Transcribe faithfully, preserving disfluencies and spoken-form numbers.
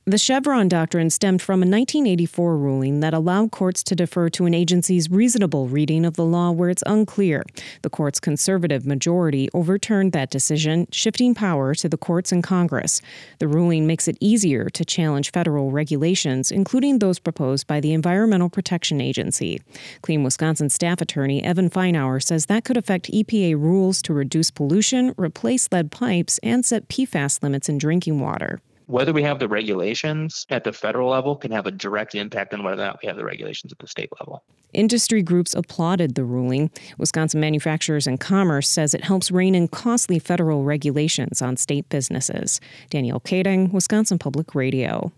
The Chevron doctrine stemmed from a nineteen eighty-four ruling that allowed courts to defer to an agency's reasonable reading of the law where it's unclear. The court's conservative majority overturned that decision, shifting power to the courts and Congress. The ruling makes it easier to challenge federal regulations, including those proposed by the Environmental Protection Agency. Clean Wisconsin staff attorney Evan Feinauer says that could affect E P A rules to reduce pollution, replace lead pipes, and set P FAS limits in drinking water. Whether we have the regulations at the federal level can have a direct impact on whether or not we have the regulations at the state level. Industry groups applauded the ruling. Wisconsin Manufacturers and Commerce says it helps rein in costly federal regulations on state businesses. Danielle Kading, Wisconsin Public Radio.